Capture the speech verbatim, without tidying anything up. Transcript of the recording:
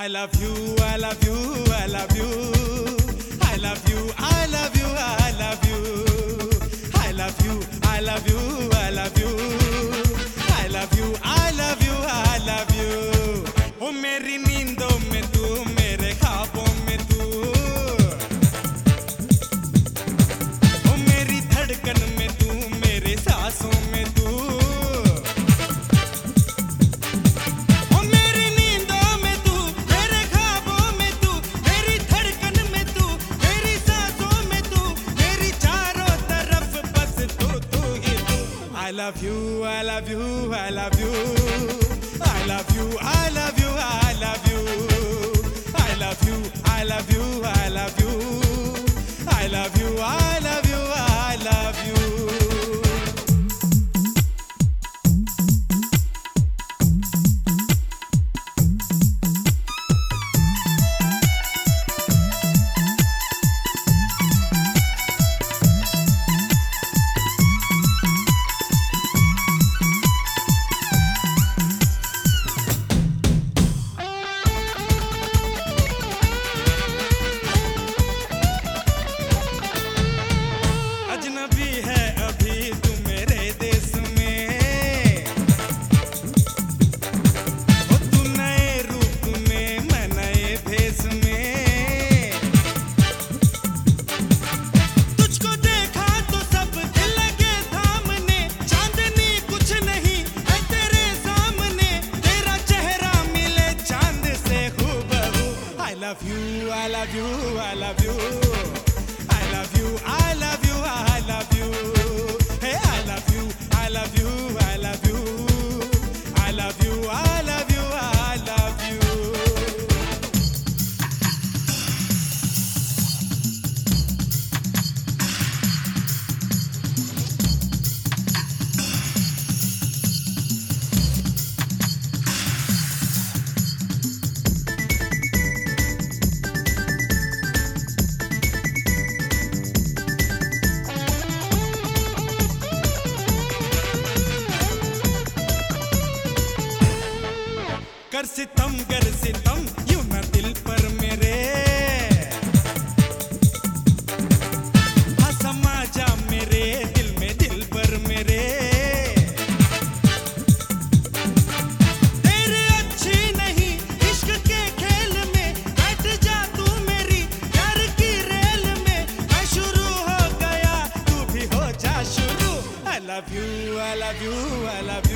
love you, I love you, I love you. I love you, I love you, I love you. I love you, I love you, I love you. I love you, I love you, I love you. ओ मेरी नींदों में तू, मेरे ख्वाबों में तू, ओ मेरी धड़कन में तू, मेरे सांसों में तू, ओ मेरी नींदों में तू, मेरे ख्वाबों में तू, मेरी धड़कन में तू, मेरी सांसों में तू, मेरी चारों तरफ बस तू तू ही तू. I love you, I love you, I love you. I love you, I love you, I love you. I love you, I love you, I love you. I love you, I love you, I love you. अजनबी है अभी तू मेरे देश में, ओ तू नए रूप में, मैं नए भेष में. तुझको देखा तो सब दिल लगे थामने, चांदनी कुछ नहीं है तेरे सामने, तेरा चेहरा मिले चांद से हूबहू. I love you, I love you, I love you. I love you, I love you, I love you. Hey, I love you, I love you, I love you. I love you, I love you, I love you. कर सितम कर सितम यूं न दिल पर मेरे, हाँ समा जा मेरे दिल में दिल पर मेरे. तेरे अच्छी नहीं इश्क के खेल में, बैठ जा तू मेरी प्यार की रेल में. मैं शुरू हो गया तू भी हो जा शुरू. I love you, I love you, I love you.